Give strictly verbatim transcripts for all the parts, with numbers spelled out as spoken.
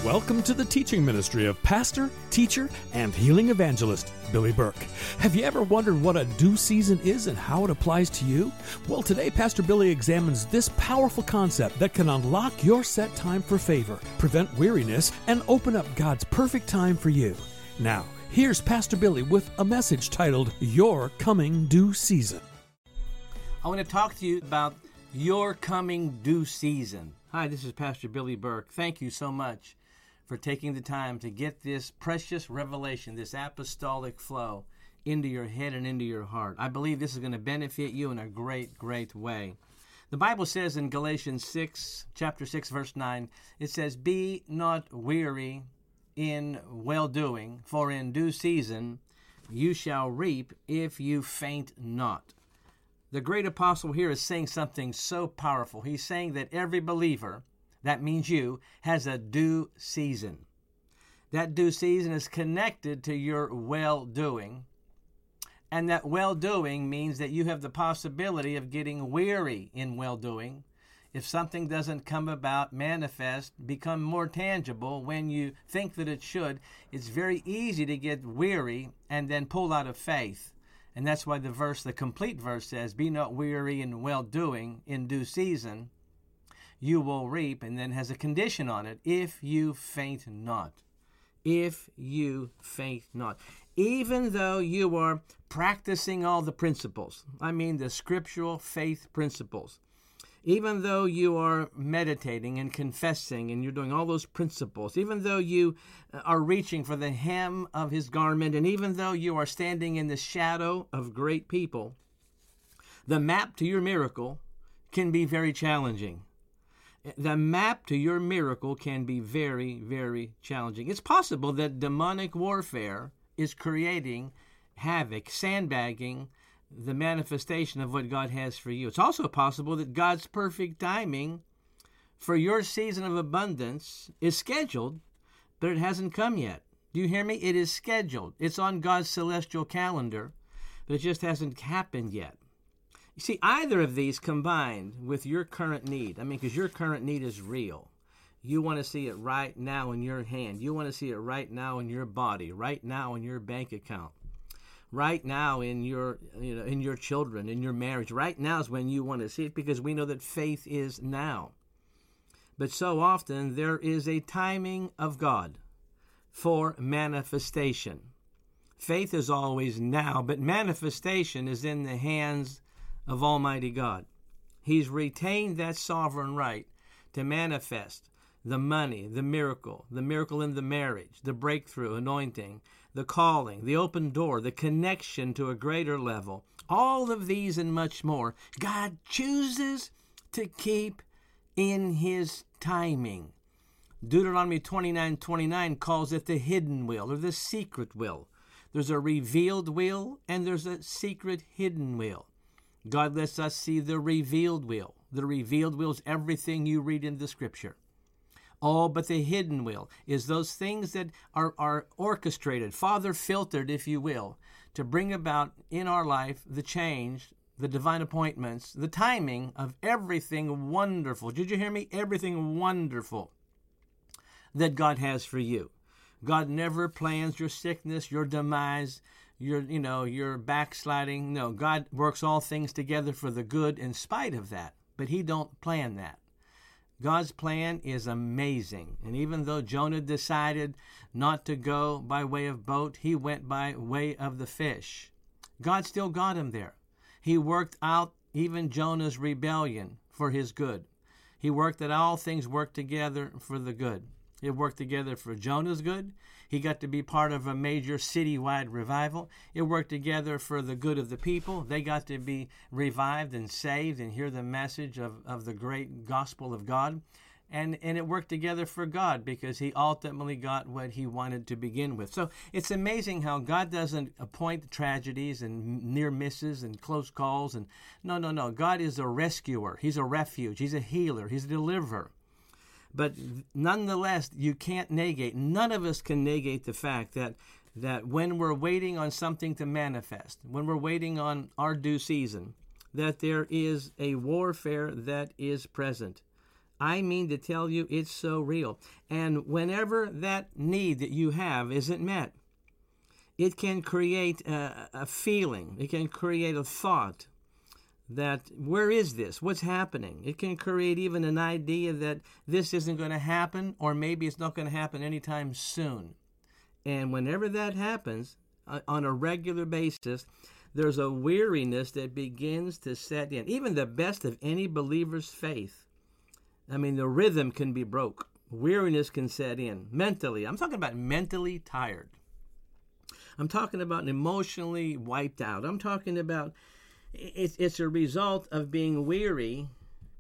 Welcome to the teaching ministry of pastor, teacher, and healing evangelist, Billy Burke. Have you ever wondered what a due season is and how it applies to you? Well, today Pastor Billy examines this powerful concept that can unlock your set time for favor, prevent weariness, and open up God's perfect time for you. Now, here's Pastor Billy with a message titled, Your Coming Due Season. I want to talk to you about your coming due season. Hi, this is Pastor Billy Burke. Thank you so much for taking the time to get this precious revelation, this apostolic flow into your head and into your heart. I believe this is going to benefit you in a great, great way. The Bible says in Galatians six, chapter six, verse nine, it says, "Be not weary in well-doing, for in due season you shall reap if you faint not." The great apostle here is saying something so powerful. He's saying that every believer, that means you, has a due season. That due season is connected to your well-doing. And that well-doing means that you have the possibility of getting weary in well-doing. If something doesn't come about, manifest, become more tangible when you think that it should, it's very easy to get weary and then pull out of faith. And that's why the verse, the complete verse says, "Be not weary in well-doing, in due season you will reap," and then has a condition on it, "if you faint not." If you faint not. Even though you are practicing all the principles, I mean the scriptural faith principles, even though you are meditating and confessing and you're doing all those principles, even though you are reaching for the hem of his garment, and even though you are standing in the shadow of great people, the map to your miracle can be very challenging. The map to your miracle can be very, very challenging. It's possible that demonic warfare is creating havoc, sandbagging the manifestation of what God has for you. It's also possible that God's perfect timing for your season of abundance is scheduled, but it hasn't come yet. Do you hear me? It is scheduled. It's on God's celestial calendar, but it just hasn't happened yet. You see, either of these combined with your current need, I mean, because your current need is real. You want to see it right now in your hand. You want to see it right now in your body, right now in your bank account, right now in your, you know, in your children, in your marriage. Right now is when you want to see it, because we know that faith is now. But so often there is a timing of God for manifestation. Faith is always now, but manifestation is in the hands of Almighty God. He's retained that sovereign right to manifest the money, the miracle, the miracle in the marriage, the breakthrough, anointing, the calling, the open door, the connection to a greater level. All of these and much more, God chooses to keep in his timing. Deuteronomy twenty-nine twenty-nine calls it the hidden will or the secret will. There's a revealed will and there's a secret hidden will. God lets us see the revealed will. The revealed will is everything you read in the Scripture. Oh, but the hidden will is those things that are, are orchestrated, Father filtered, if you will, to bring about in our life the change, the divine appointments, the timing of everything wonderful. Did you hear me? Everything wonderful that God has for you. God never plans your sickness, your demise, your, you know, your backsliding. No, God works all things together for the good in spite of that, but he don't plan that. God's plan is amazing. And even though Jonah decided not to go by way of boat, he went by way of the fish. God still got him there. He worked out even Jonah's rebellion for his good. He worked that all things work together for the good. It worked together for Jonah's good. He got to be part of a major citywide revival. It worked together for the good of the people. They got to be revived and saved and hear the message of, of the great gospel of God. And, and it worked together for God because he ultimately got what he wanted to begin with. So it's amazing how God doesn't appoint tragedies and near misses and close calls. And no, no, no. God is a rescuer. He's a refuge. He's a healer. He's a deliverer. But nonetheless, you can't negate, none of us can negate the fact that that when we're waiting on something to manifest, when we're waiting on our due season, that there is a warfare that is present. I mean to tell you, it's so real. And whenever that need that you have isn't met, it can create a, a feeling. It can create a thought that, where is this? What's happening? It can create even an idea that this isn't going to happen, or maybe it's not going to happen anytime soon. And whenever that happens, uh, on a regular basis, there's a weariness that begins to set in. Even the best of any believer's faith, I mean, the rhythm can be broke. Weariness can set in mentally. I'm talking about mentally tired. I'm talking about emotionally wiped out. I'm talking about it's, it's a result of being weary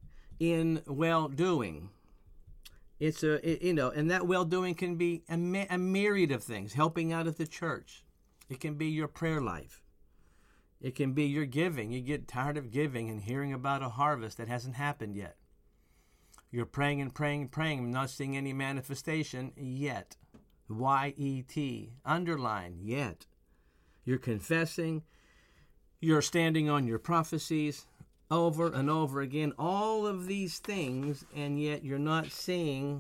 in well-doing. It's a, it, you know, and that well-doing can be a, a myriad of things. Helping out at the church. It can be your prayer life. It can be your giving. You get tired of giving and hearing about a harvest that hasn't happened yet. You're praying and praying and praying and not seeing any manifestation yet. Y E T. Underline, yet. You're confessing. You're standing on your prophecies over and over again. All of these things, and yet you're not seeing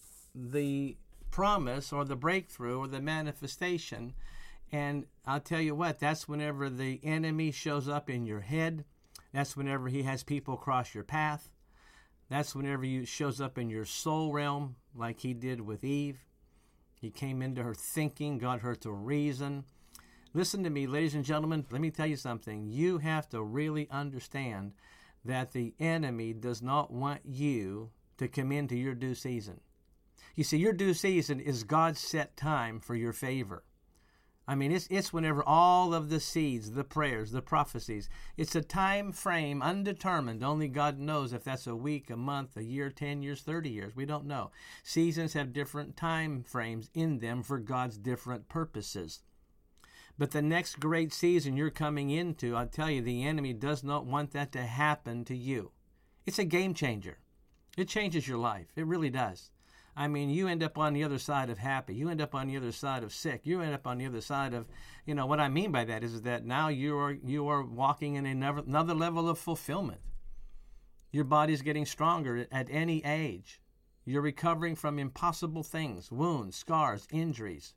the promise or the breakthrough or the manifestation. And I'll tell you what, that's whenever the enemy shows up in your head. That's whenever he has people cross your path. That's whenever he shows up in your soul realm, like he did with Eve. He came into her thinking, got her to reason. Listen to me, ladies and gentlemen, let me tell you something. You have to really understand that the enemy does not want you to come into your due season. You see, your due season is God's set time for your favor. I mean, it's it's whenever all of the seeds, the prayers, the prophecies, it's a time frame undetermined. Only God knows if that's a week, a month, a year, ten years, thirty years. We don't know. Seasons have different time frames in them for God's different purposes. But the next great season you're coming into, I'll tell you, the enemy does not want that to happen to you. It's a game changer. It changes your life. It really does. I mean, you end up on the other side of happy. You end up on the other side of sick. You end up on the other side of, you know, what I mean by that is that now you are you are walking in another, another level of fulfillment. Your body's getting stronger at any age. You're recovering from impossible things, wounds, scars, injuries.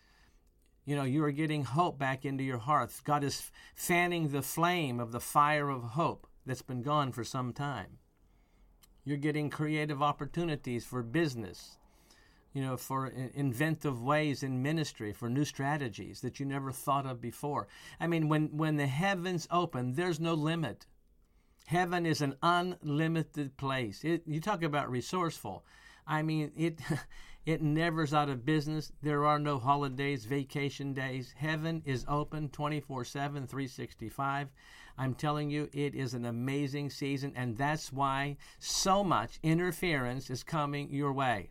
You know, you are getting hope back into your heart. God is fanning the flame of the fire of hope that's been gone for some time. You're getting creative opportunities for business, you know, for inventive ways in ministry, for new strategies that you never thought of before. I mean, when, when the heavens open, there's no limit. Heaven is an unlimited place. It, you talk about resourceful. I mean, it it never's out of business. There are no holidays, vacation days. Heaven is open twenty-four seven, three sixty-five. I'm telling you, it is an amazing season, and that's why so much interference is coming your way.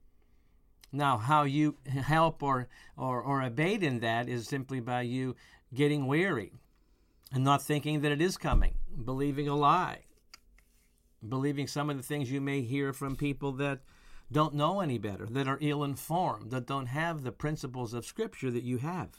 Now, how you help or, or, or abate in that is simply by you getting weary and not thinking that it is coming, believing a lie, believing some of the things you may hear from people that don't know any better, that are ill-informed, that don't have the principles of Scripture that you have.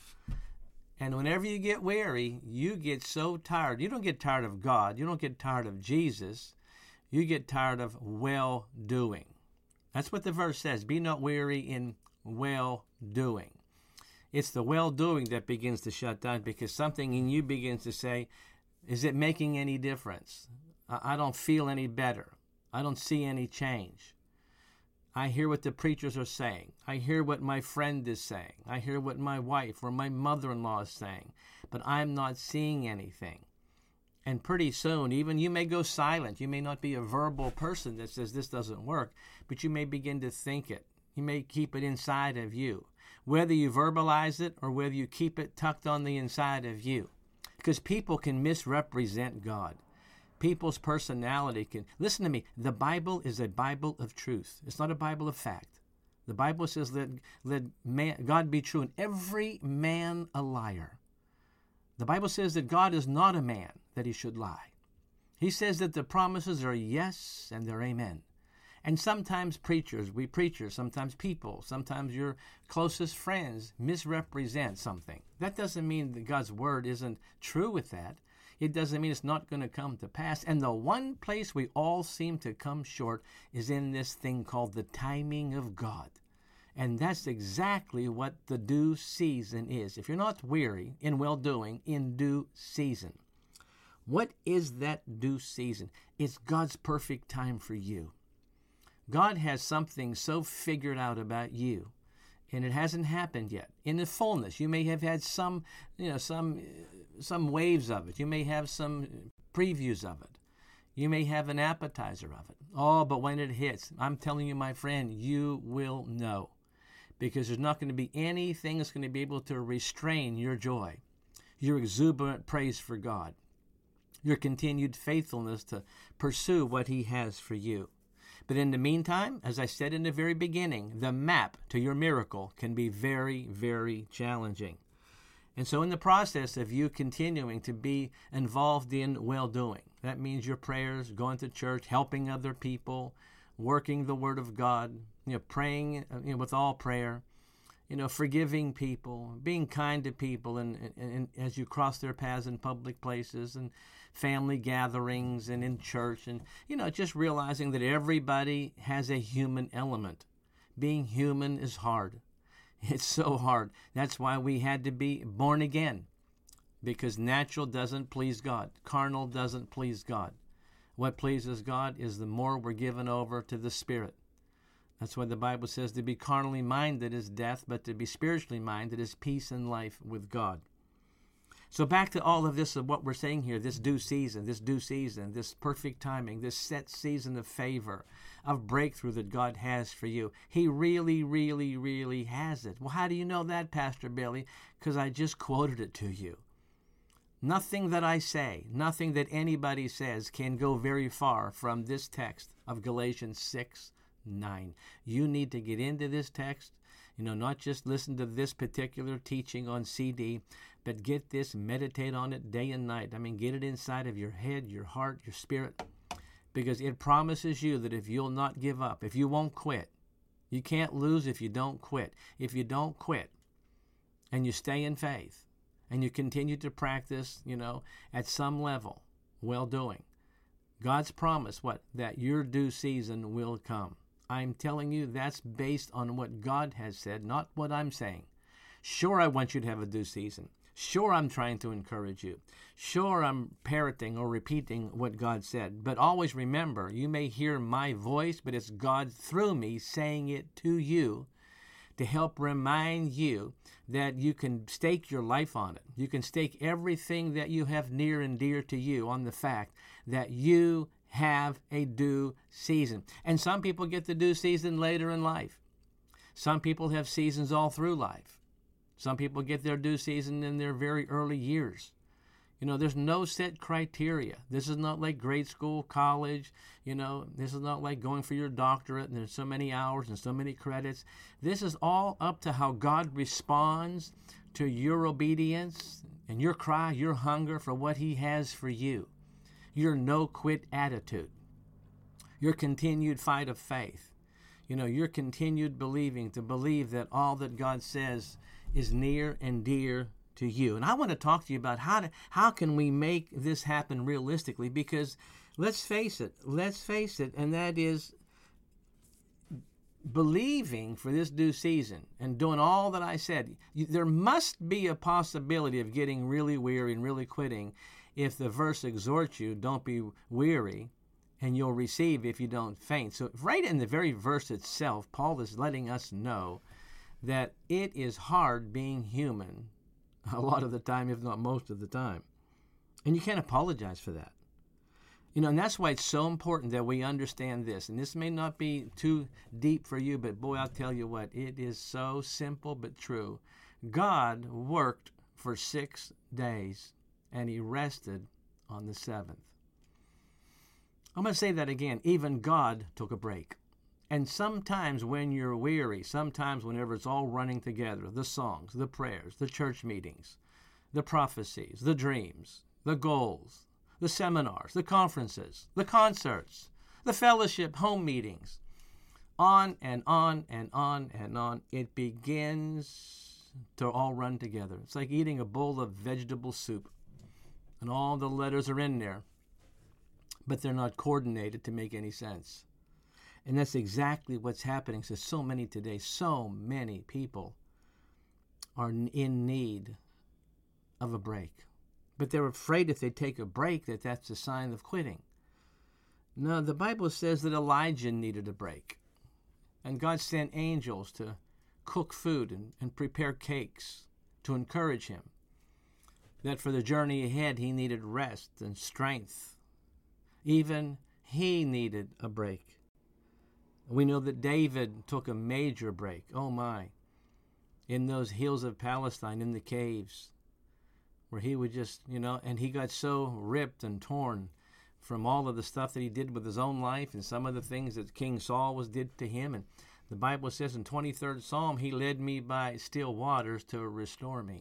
And whenever you get weary, you get so tired. You don't get tired of God. You don't get tired of Jesus. You get tired of well-doing. That's what the verse says. Be not weary in well-doing. It's the well-doing that begins to shut down because something in you begins to say, is it making any difference? I don't feel any better. I don't see any change. I hear what the preachers are saying. I hear what my friend is saying. I hear what my wife or my mother-in-law is saying. But I'm not seeing anything. And pretty soon, even you may go silent. You may not be a verbal person that says this doesn't work, but you may begin to think it. You may keep it inside of you. Whether you verbalize it or whether you keep it tucked on the inside of you. Because people can misrepresent God. People's personality can... Listen to me. The Bible is a Bible of truth. It's not a Bible of fact. The Bible says, let, let man, God be true and every man a liar. The Bible says that God is not a man that he should lie. He says that the promises are yes and they're amen. And sometimes preachers, we preachers, sometimes people, sometimes your closest friends misrepresent something. That doesn't mean that God's word isn't true with that. it doesn't mean it's not going to come to pass. And the one place we all seem to come short is in this thing called the timing of God. And that's exactly what the due season is. If you're not weary in well-doing, in due season. What is that due season? It's God's perfect time for you. God has something so figured out about you, and it hasn't happened yet. In the fullness, you may have had some, you know, some, some waves of it. You may have some previews of it. You may have an appetizer of it. Oh, but when it hits, I'm telling you, my friend, you will know. Because there's not going to be anything that's going to be able to restrain your joy, your exuberant praise for God, your continued faithfulness to pursue what He has for you. But in the meantime, as I said in the very beginning, the map to your miracle can be very, very challenging. And so in the process of you continuing to be involved in well-doing, that means your prayers, going to church, helping other people, working the Word of God, you know, praying you know, with all prayer, you know, forgiving people, being kind to people, and, and, and as you cross their paths in public places and family gatherings and in church, and you know, just realizing that everybody has a human element. Being human is hard. It's so hard. That's why we had to be born again, because natural doesn't please God. Carnal doesn't please God. What pleases God is the more we're given over to the Spirit. That's why the Bible says to be carnally minded is death, but to be spiritually minded is peace and life with God. So back to all of this of what we're saying here, this due season, this due season, this perfect timing, this set season of favor, of breakthrough that God has for you. He really, really, really has it. Well, how do you know that, Pastor Billy? Because I just quoted it to you. Nothing that I say, nothing that anybody says can go very far from this text of Galatians six nine. You need to get into this text, you know, not just listen to this particular teaching on C D, but get this, meditate on it day and night. I mean, get it inside of your head, your heart, your spirit, because it promises you that if you'll not give up, if you won't quit, you can't lose if you don't quit. If you don't quit and you stay in faith and you continue to practice, you know, at some level, well-doing, God's promise, what? That your due season will come. I'm telling you that's based on what God has said, not what I'm saying. Sure, I want you to have a due season. Sure, I'm trying to encourage you. Sure, I'm parroting or repeating what God said. But always remember, you may hear my voice, but it's God through me saying it to you to help remind you that you can stake your life on it. You can stake everything that you have near and dear to you on the fact that you have a due season. And some people get the due season later in life. Some people have seasons all through life. Some people get their due season in their very early years. You know, there's no set criteria. This is not like grade school, college. You know, this is not like going for your doctorate and there's so many hours and so many credits. This is all up to how God responds to your obedience and your cry, your hunger for what He has for you. Your no-quit attitude, your continued fight of faith, you know, your continued believing to believe that all that God says is near and dear to you. And I want to talk to you about how to, how can we make this happen realistically, because let's face it, let's face it, and that is believing for this due season and doing all that I said. You, there must be a possibility of getting really weary and really quitting. If the verse exhorts you, don't be weary, and you'll receive if you don't faint. So right in the very verse itself, Paul is letting us know that it is hard being human a lot of the time, if not most of the time. And you can't apologize for that. You know, and that's why it's so important that we understand this. And this may not be too deep for you, but boy, I'll tell you what, it is so simple but true. God worked for six days. And He rested on the seventh. I'm going to say that again. Even God took a break. And sometimes when you're weary, sometimes whenever it's all running together, the songs, the prayers, the church meetings, the prophecies, the dreams, the goals, the seminars, the conferences, the concerts, the fellowship, home meetings, on and on and on and on, it begins to all run together. It's like eating a bowl of vegetable soup. and all the letters are in there, but they're not coordinated to make any sense. And that's exactly what's happening to so many today. So many people are in need of a break. But they're afraid if they take a break that that's a sign of quitting. No, the Bible says that Elijah needed a break. And God sent angels to cook food and, and prepare cakes to encourage him. That for the journey ahead he needed rest and strength. Even he needed a break. We know that David took a major break, oh my, in those hills of Palestine, in the caves, where he would just, you know, and he got so ripped and torn from all of the stuff that he did with his own life and some of the things that King Saul was did to him. And the Bible says in twenty-third Psalm, he led me by still waters to restore me.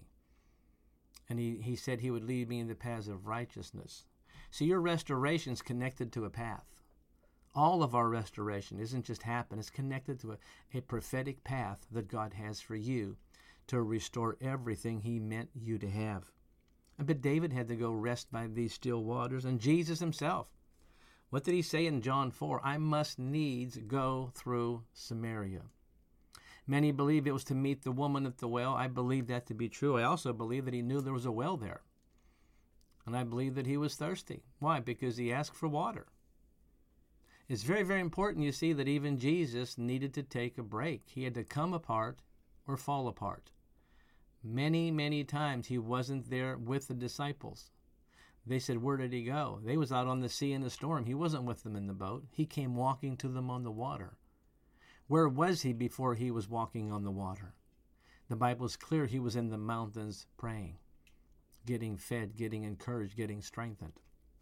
And he, he said he would lead me in the paths of righteousness. See, your restoration is connected to a path. All of our restoration isn't just happen. It's connected to a, a prophetic path that God has for you to restore everything he meant you to have. But David had to go rest by these still waters, and Jesus himself. What did he say in John four? I must needs go through Samaria. Many believe it was to meet the woman at the well. I believe that to be true. I also believe that he knew there was a well there. And I believe that he was thirsty. Why? Because he asked for water. It's very, very important, you see, that even Jesus needed to take a break. He had to come apart or fall apart. Many, many times he wasn't there with the disciples. They said, where did he go? They was out on the sea in a storm. He wasn't with them in the boat. He came walking to them on the water. Where was he before he was walking on the water? The Bible is clear he was in the mountains praying, getting fed, getting encouraged, getting strengthened.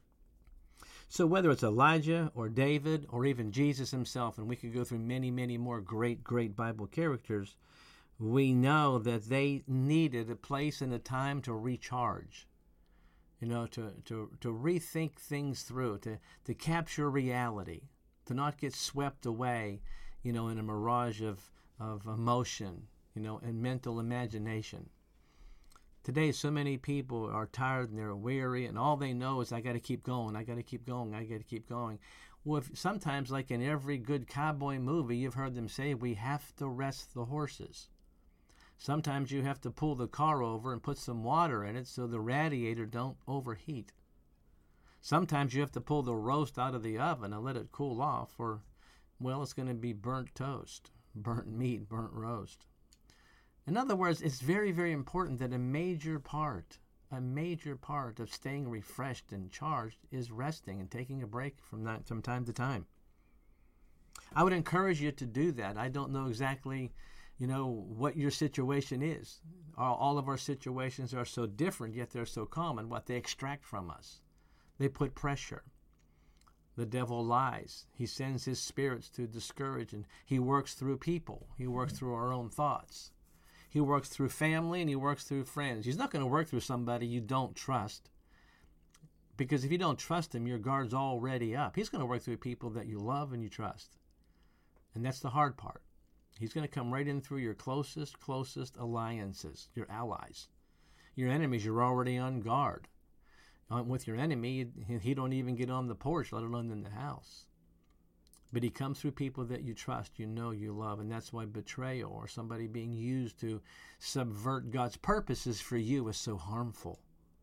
So whether it's Elijah or David or even Jesus himself, and we could go through many, many more great, great Bible characters, we know that they needed a place and a time to recharge, you know, to, to, to rethink things through, to, to capture reality, to not get swept away, you know, in a mirage of, of emotion, you know, and mental imagination. Today, so many people are tired and they're weary, and all they know is, I got to keep going, I got to keep going, I got to keep going. Well, if, sometimes, like in every good cowboy movie, you've heard them say, we have to rest the horses. Sometimes you have to pull the car over and put some water in it so the radiator don't overheat. Sometimes you have to pull the roast out of the oven and let it cool off, or, well, it's going to be burnt toast, burnt meat, burnt roast. In other words, it's very, very important that a major part, a major part of staying refreshed and charged is resting and taking a break from that from time to time. I would encourage you to do that. I don't know exactly, you know, what your situation is. All, all of our situations are so different, yet they're so common. What they extract from us. They put pressure. The devil lies. He sends his spirits to discourage, and he works through people. He works through our own thoughts. He works through family, and he works through friends. He's not going to work through somebody you don't trust, because if you don't trust him, your guard's already up. He's going to work through people that you love and you trust. And that's the hard part. He's going to come right in through your closest, closest alliances, your allies. Your enemies, you're already on guard. With your enemy, he don't even get on the porch, let alone in the house. But he comes through people that you trust, you know, you love, and that's why betrayal or somebody being used to subvert God's purposes for you is so harmful.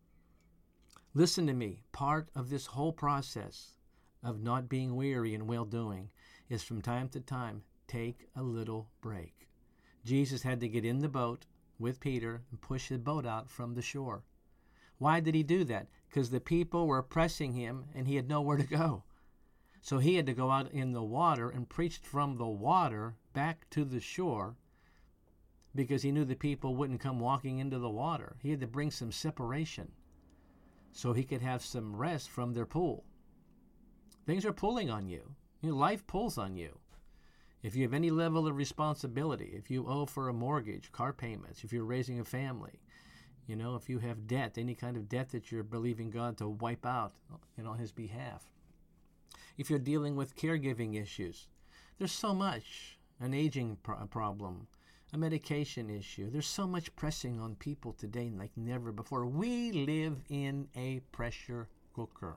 Listen to me. Part of this whole process of not being weary and well-doing is from time to time, take a little break. Jesus had to get in the boat with Peter and push the boat out from the shore. Why did he do that? Because the people were pressing him and he had nowhere to go. So he had to go out in the water and preach from the water back to the shore, because he knew the people wouldn't come walking into the water. He had to bring some separation so he could have some rest from their pull. Things are pulling on you. You know, life pulls on you. If you have any level of responsibility, if you owe for a mortgage, car payments, if you're raising a family, you know, if you have debt, any kind of debt that you're believing God to wipe out, you know, on his behalf. If you're dealing with caregiving issues, there's so much, an aging pro- problem, a medication issue. There's so much pressing on people today like never before. We live in a pressure cooker.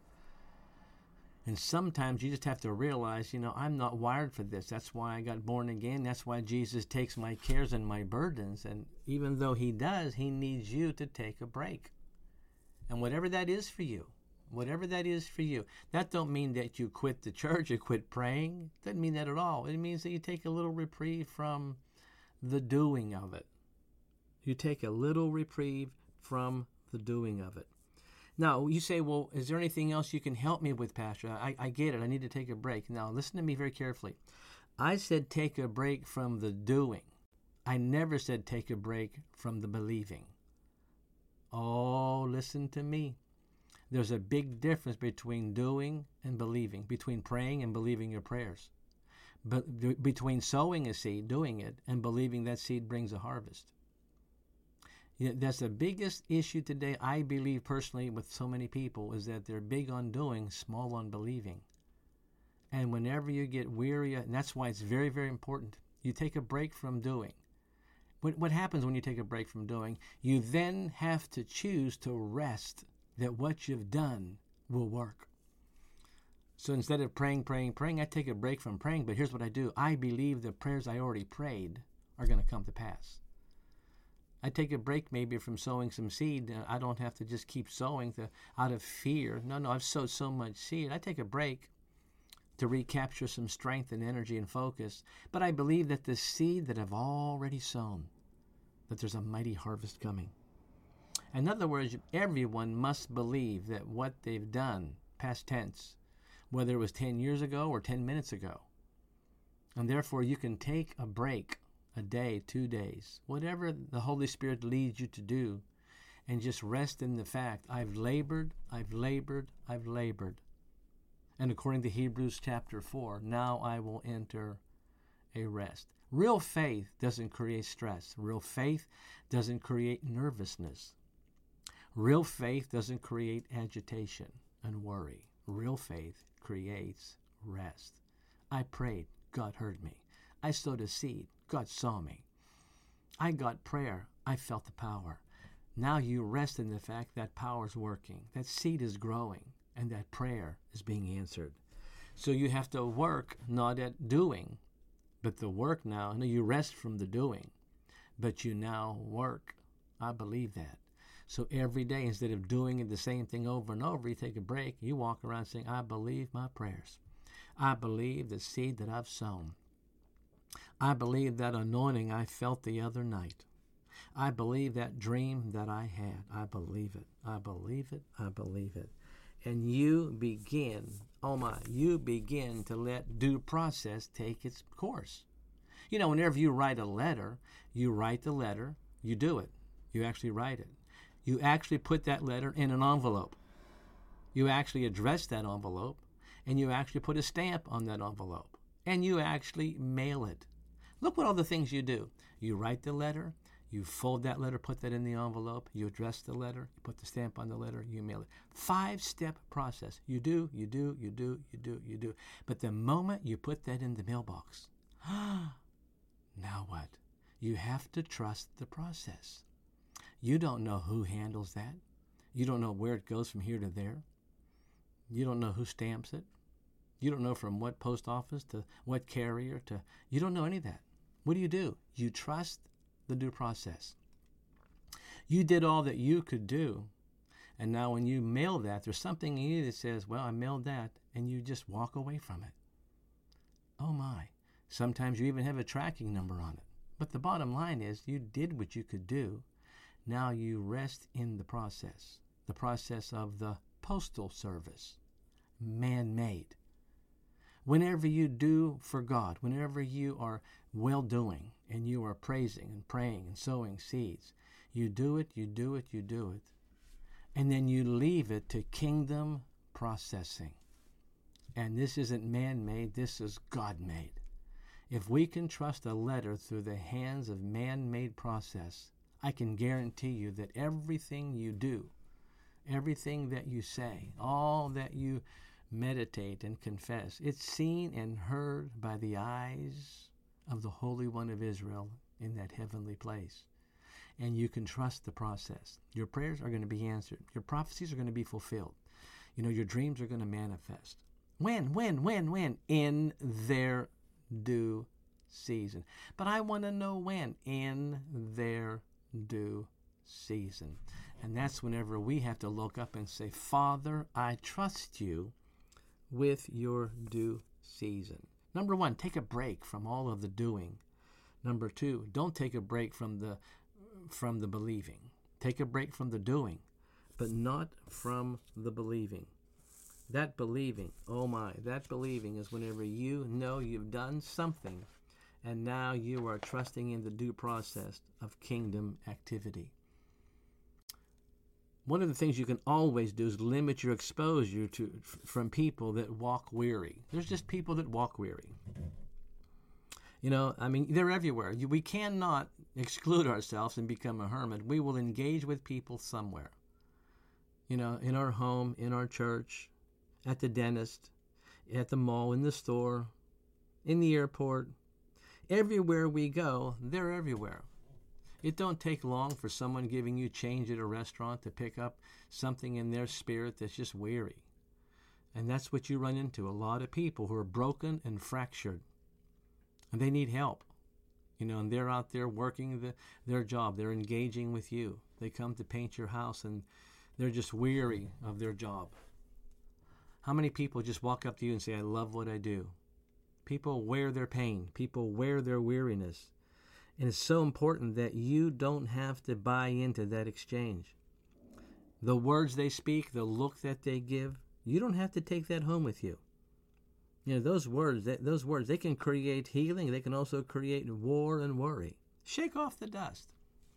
And sometimes you just have to realize, you know, I'm not wired for this. That's why I got born again. That's why Jesus takes my cares and my burdens. And even though he does, he needs you to take a break. And whatever that is for you, whatever that is for you, that don't mean that you quit the church or quit praying. It doesn't mean that at all. It means that you take a little reprieve from the doing of it. You take a little reprieve from the doing of it. Now, you say, well, is there anything else you can help me with, Pastor? I, I get it. I need to take a break. Now, listen to me very carefully. I said take a break from the doing. I never said take a break from the believing. Oh, listen to me. There's a big difference between doing and believing, between praying and believing your prayers, but between sowing a seed, doing it, and believing that seed brings a harvest. You know, that's the biggest issue today, I believe personally, with so many people, is that they're big on doing, small on believing. And whenever you get weary, and that's why it's very, very important, you take a break from doing. What, what happens when you take a break from doing? You then have to choose to rest that what you've done will work. So instead of praying, praying, praying, I take a break from praying, but here's what I do. I believe the prayers I already prayed are going to come to pass. I take a break maybe from sowing some seed. I don't have to just keep sowing to, out of fear. No, no, I've sowed so much seed. I take a break to recapture some strength and energy and focus. But I believe that the seed that I've already sown, that there's a mighty harvest coming. In other words, everyone must believe that what they've done, past tense, whether it was ten years ago or ten minutes ago. And therefore, you can take a break, a day, two days, whatever the Holy Spirit leads you to do, and just rest in the fact, I've labored, I've labored, I've labored. And according to Hebrews chapter four, now I will enter a rest. Real faith doesn't create stress. Real faith doesn't create nervousness. Real faith doesn't create agitation and worry. Real faith creates rest. I prayed, God heard me. I sowed a seed, God saw me. I got prayer, I felt the power. Now you rest in the fact that power is working, that seed is growing, and that prayer is being answered. So you have to work not at doing, but the work now. No, you rest from the doing, but you now work. I believe that. So every day, instead of doing the same thing over and over, you take a break, you walk around saying, I believe my prayers. I believe the seed that I've sown. I believe that anointing I felt the other night. I believe that dream that I had. I believe it. I believe it. I believe it. And you begin, oh my, you begin to let due process take its course. You know, whenever you write a letter, you write the letter, you do it. You actually write it. You actually put that letter in an envelope. You actually address that envelope, and you actually put a stamp on that envelope, and you actually mail it. Look what all the things you do. You write the letter, you fold that letter, put that in the envelope, you address the letter, you put the stamp on the letter, you mail it. Five-step process. You do, you do, you do, you do, you do. But the moment you put that in the mailbox, now what? You have to trust the process. You don't know who handles that. You don't know where it goes from here to there. You don't know who stamps it. You don't know from what post office to what carrier to, you don't know any of that. What do you do? You trust the due process. You did all that you could do. And now when you mail that, there's something in you that says, well, I mailed that, and you just walk away from it. Oh my. Sometimes you even have a tracking number on it. But the bottom line is you did what you could do. Now you rest in the process, the process of the postal service, man-made. Whenever you do for God, whenever you are well-doing and you are praising and praying and sowing seeds, you do it, you do it, you do it, and then you leave it to kingdom processing. And this isn't man-made, this is God-made. If we can trust a letter through the hands of man-made process, I can guarantee you that everything you do, everything that you say, all that you meditate and confess, it's seen and heard by the eyes of the Holy One of Israel, in that heavenly place. And you can trust the process. Your prayers are going to be answered. Your prophecies are going to be fulfilled. You know, your dreams are going to manifest. When, when, when, when? In their due season. But I want to know when. In their due season. And that's whenever we have to look up and say, Father, I trust you with your due season. Number one, take a break from all of the doing. Number two, don't take a break from the from the believing. Take a break from the doing, but not from the believing. That believing, oh my, that believing is whenever you know you've done something and now you are trusting in the due process of kingdom activity. One of the things you can always do is limit your exposure to f- from people that walk weary. There's just people that walk weary. You know, I mean, they're everywhere. You, we cannot exclude ourselves and become a hermit. We will engage with people somewhere. You know, in our home, in our church, at the dentist, at the mall, in the store, in the airport. Everywhere we go, they're everywhere. It don't take long for someone giving you change at a restaurant to pick up something in their spirit that's just weary. And that's what you run into. A lot of people who are broken and fractured. And they need help. You know, and they're out there working the, their job. They're engaging with you. They come to paint your house and they're just weary of their job. How many people just walk up to you and say, I love what I do? People wear their pain. People wear their weariness. And it's so important that you don't have to buy into that exchange. The words they speak, the look that they give, you don't have to take that home with you. You know, those words, those words, they can create healing. They can also create war and worry. Shake off the dust.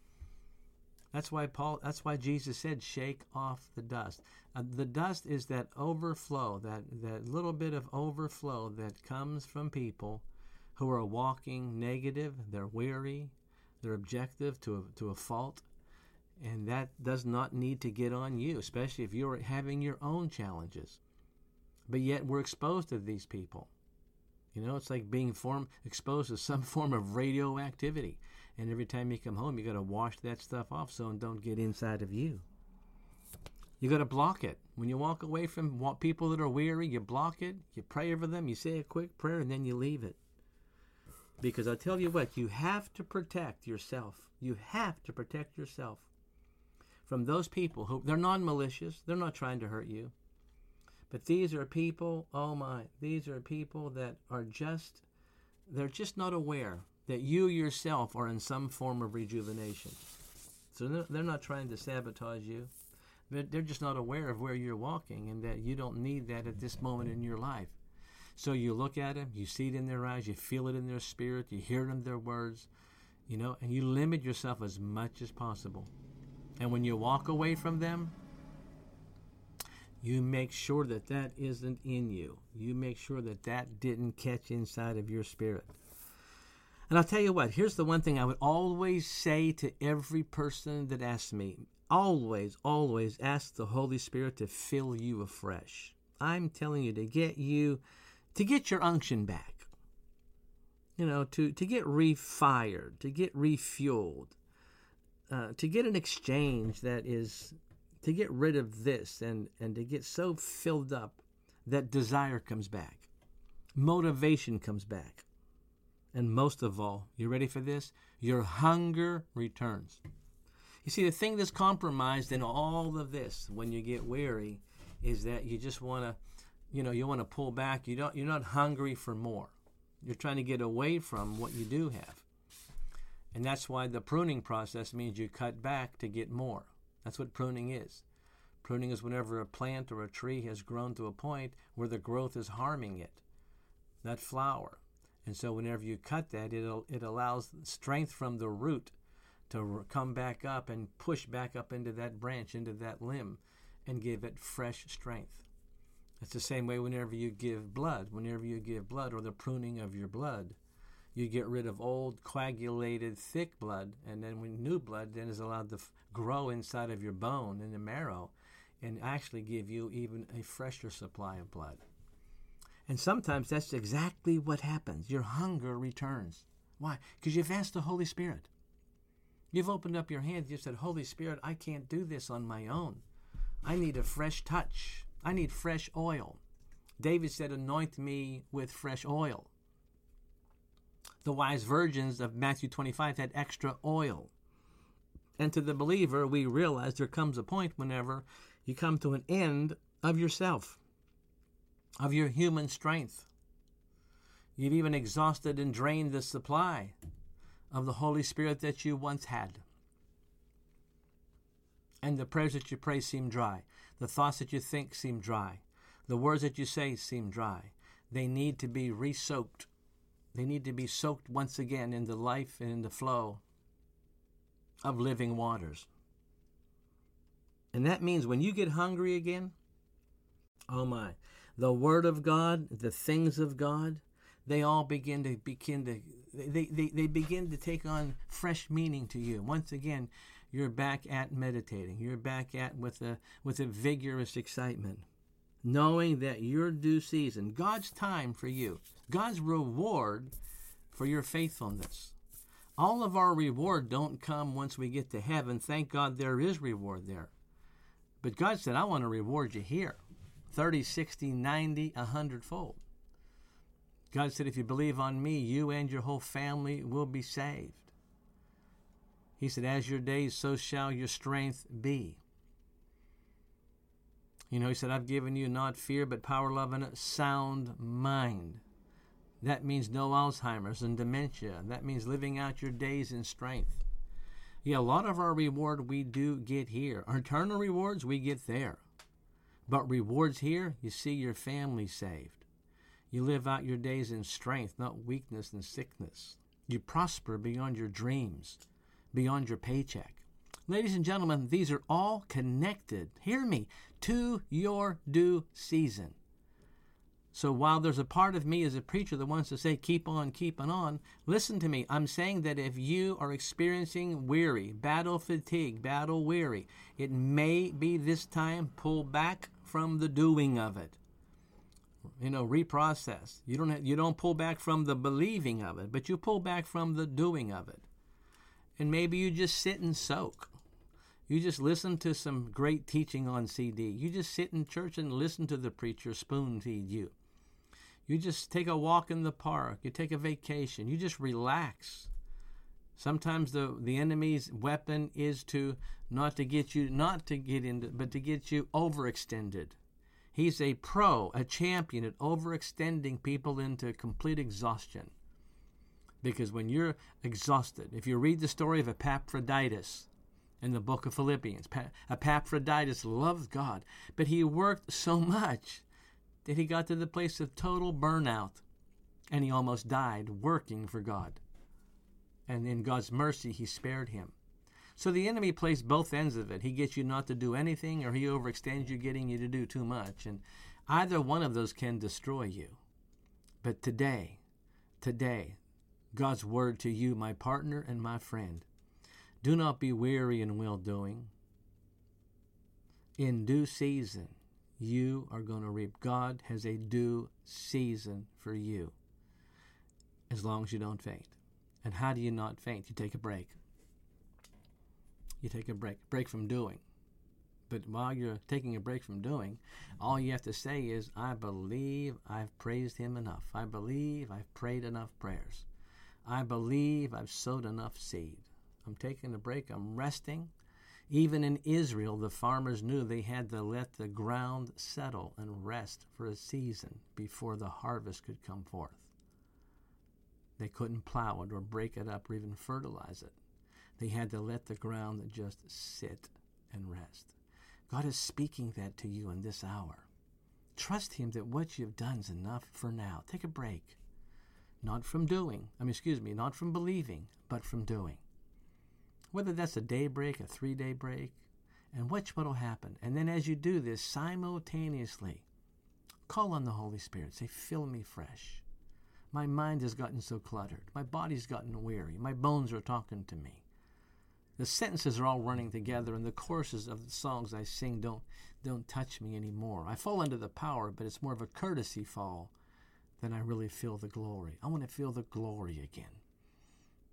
That's why Paul, that's why Jesus said, shake off the dust. Uh, the dust is that overflow, that, that little bit of overflow that comes from people who are walking negative, they're weary, they're objective to a, to a fault, and that does not need to get on you, especially if you're having your own challenges. But yet we're exposed to these people. You know, it's like being form, exposed to some form of radioactivity. And every time you come home, you got to wash that stuff off so it don't get inside of you. You got to block it. When you walk away from people that are weary, you block it, you pray over them, you say a quick prayer, and then you leave it. Because I tell you what, you have to protect yourself. You have to protect yourself from those people who, they're non-malicious, they're not trying to hurt you. But these are people, oh my, these are people that are just, they're just not aware that you yourself are in some form of rejuvenation. So they're not trying to sabotage you. They're just not aware of where you're walking and that you don't need that at this moment in your life. So you look at them, you see it in their eyes, you feel it in their spirit, you hear it in their words, you know, and you limit yourself as much as possible. And when you walk away from them, you make sure that that isn't in you. You make sure that that didn't catch inside of your spirit. And I'll tell you what, here's the one thing I would always say to every person that asks me. Always, always ask the Holy Spirit to fill you afresh. I'm telling you, to get you, to get your unction back. You know, to, to get refired, to get refueled, uh, to get an exchange that is, to get rid of this and, and to get so filled up that desire comes back. Motivation comes back. And most of all, you ready for this? Your hunger returns. You see, the thing that's compromised in all of this when you get weary is that you just want to, you know, you want to pull back. You don't, you're not hungry for more. You're trying to get away from what you do have. And that's why the pruning process means you cut back to get more. That's what pruning is. Pruning is whenever a plant or a tree has grown to a point where the growth is harming it, that flower. And so whenever you cut that, it it allows strength from the root to come back up and push back up into that branch, into that limb, and give it fresh strength. It's the same way whenever you give blood. Whenever you give blood, or the pruning of your blood, you get rid of old, coagulated, thick blood, and then when new blood then is allowed to f- grow inside of your bone and the marrow and actually give you even a fresher supply of blood. And sometimes that's exactly what happens. Your hunger returns. Why? Because you've asked the Holy Spirit. You've opened up your hand. You've said, Holy Spirit, I can't do this on my own. I need a fresh touch. I need fresh oil. David said, anoint me with fresh oil. The wise virgins of Matthew twenty-five had extra oil. And to the believer, we realize there comes a point whenever you come to an end of yourself, of your human strength. You've even exhausted and drained the supply of the Holy Spirit that you once had. And the prayers that you pray seem dry. The thoughts that you think seem dry. The words that you say seem dry. They need to be re-soaked. They need to be soaked once again in the life and in the flow of living waters. And that means when you get hungry again, oh my, the Word of God, the things of God, they all begin to begin to they, they, they begin to take on fresh meaning to you. Once again, you're back at meditating. You're back at with a with a vigorous excitement, knowing that your due season, God's time for you, God's reward for your faithfulness. All of our reward don't come once we get to heaven. Thank God there is reward there. But God said, I want to reward you here. thirty, sixty, ninety, a hundredfold. God said, if you believe on me, you and your whole family will be saved. He said, as your days, so shall your strength be. You know, he said, I've given you not fear, but power, love, and a sound mind. That means no Alzheimer's and dementia. That means living out your days in strength. Yeah, a lot of our reward we do get here. Our eternal rewards, we get there. But rewards here, you see your family saved. You live out your days in strength, not weakness and sickness. You prosper beyond your dreams, beyond your paycheck. Ladies and gentlemen, these are all connected, hear me, to your due season. So while there's a part of me as a preacher that wants to say, keep on, keep on, listen to me. I'm saying that if you are experiencing weary, battle fatigue, battle weary, it may be this time pull back from the doing of it. You know, reprocess. You don't have, you don't pull back from the believing of it, but you pull back from the doing of it. And maybe you just sit and soak. You just listen to some great teaching on C D. You just sit in church and listen to the preacher spoon feed you. You just take a walk in the park. You take a vacation. You just relax. Sometimes the, the enemy's weapon is to not to get you, not to get into, but to get you overextended. He's a pro, a champion at overextending people into complete exhaustion. Because when you're exhausted, if you read the story of Epaphroditus in the book of Philippians, Epaphroditus loved God, but he worked so much that he got to the place of total burnout, and he almost died working for God. And in God's mercy, he spared him. So the enemy plays both ends of it. He gets you not to do anything, or he overextends you, getting you to do too much. And either one of those can destroy you. But today, today, God's word to you, my partner and my friend, do not be weary in well-doing. In due season, you are going to reap. God has a due season for you, as long as you don't faint. And how do you not faint? You take a break. You take a break, break from doing. But while you're taking a break from doing, all you have to say is, I believe I've praised him enough. I believe I've prayed enough prayers. I believe I've sowed enough seed. I'm taking a break. I'm resting. Even in Israel, the farmers knew they had to let the ground settle and rest for a season before the harvest could come forth. They couldn't plow it or break it up or even fertilize it. They had to let the ground just sit and rest. God is speaking that to you in this hour. Trust him that what you've done is enough for now. Take a break. Not from doing, I mean, excuse me, not from believing, but from doing. Whether that's a day break, a three-day break, and watch what will happen. And then as you do this, simultaneously, call on the Holy Spirit. Say, fill me fresh. My mind has gotten so cluttered. My body's gotten weary. My bones are talking to me. The sentences are all running together, and the choruses of the songs I sing don't, don't touch me anymore. I fall under the power, but it's more of a courtesy fall than I really feel the glory. I want to feel the glory again.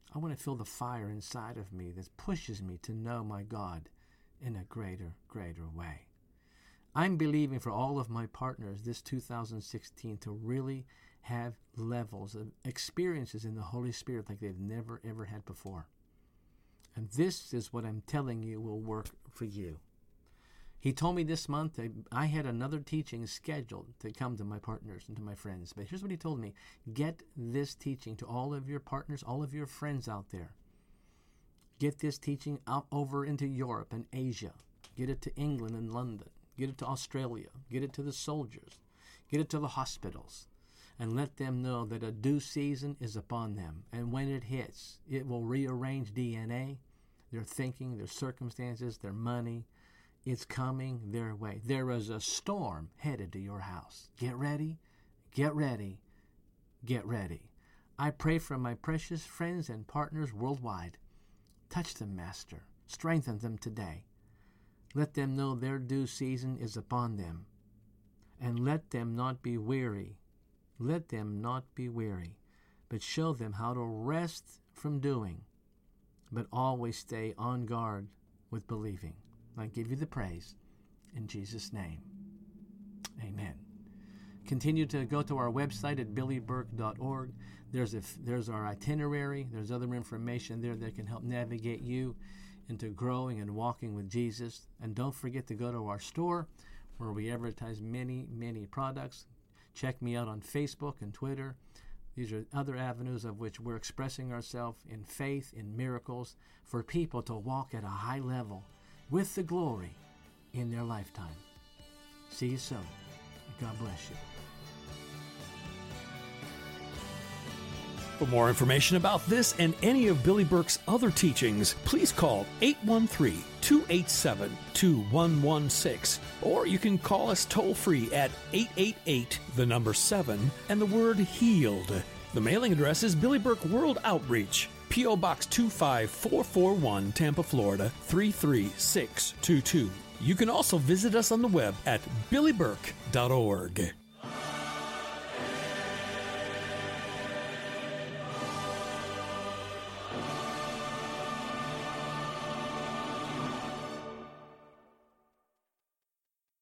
I want to feel the fire inside of me that pushes me to know my God in a greater, greater way. I'm believing for all of my partners this two thousand sixteen to really have levels of experiences in the Holy Spirit like they've never, ever had before. And this is what I'm telling you will work for you. He told me this month that I had another teaching scheduled to come to my partners and to my friends. But here's what he told me. Get this teaching to all of your partners, all of your friends out there. Get this teaching out over into Europe and Asia. Get it to England and London. Get it to Australia. Get it to the soldiers. Get it to the hospitals. And let them know that a due season is upon them. And when it hits, it will rearrange D N A, their thinking, their circumstances, their money. It's coming their way. There is a storm headed to your house. Get ready, get ready, get ready. I pray for my precious friends and partners worldwide. Touch them, Master. Strengthen them today. Let them know their due season is upon them. And let them not be weary. Let them not be weary, but show them how to rest from doing, but always stay on guard with believing. I give you the praise in Jesus' name. Amen. Continue to go to our website at billy burke dot org. There's a, there's our itinerary. There's other information there that can help navigate you into growing and walking with Jesus. And don't forget to go to our store where we advertise many, many products. Check me out on Facebook and Twitter. These are other avenues of which we're expressing ourselves in faith, in miracles, for people to walk at a high level with the glory in their lifetime. See you soon. God bless you. For more information about this and any of Billy Burke's other teachings, please call eight one three, two eight seven, two one one six, or you can call us toll-free at eight eight eight, the number seven, and the word HEALED. The mailing address is Billy Burke World Outreach, P O. Box two five four four one, Tampa, Florida, three three six two two. You can also visit us on the web at billy burke dot org.